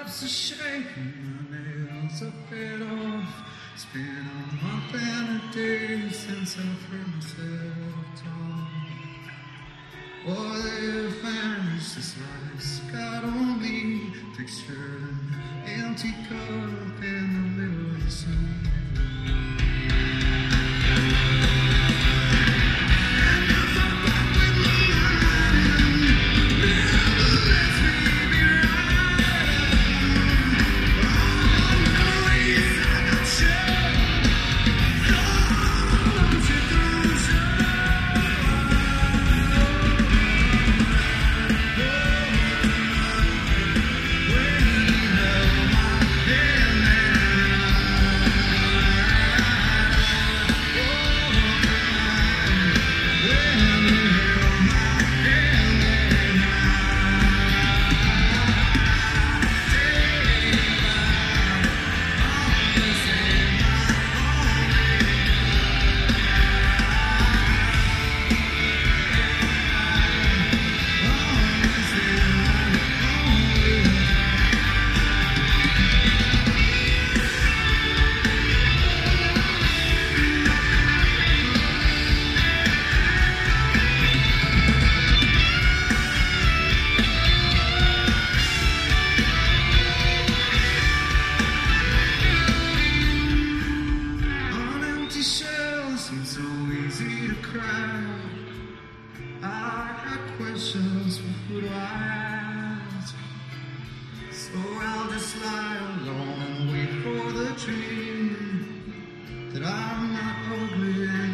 nerves are shaking, my nails are fed off. It's been a month and a day since I've heard myself talk. Oh, they've vanished, this life's got only a picture, an empty cup in the middle of the sea. Seems so easy to cry. I had questions, but who do I ask? So I'll just lie alone and wait for the dream that I'm not ugly.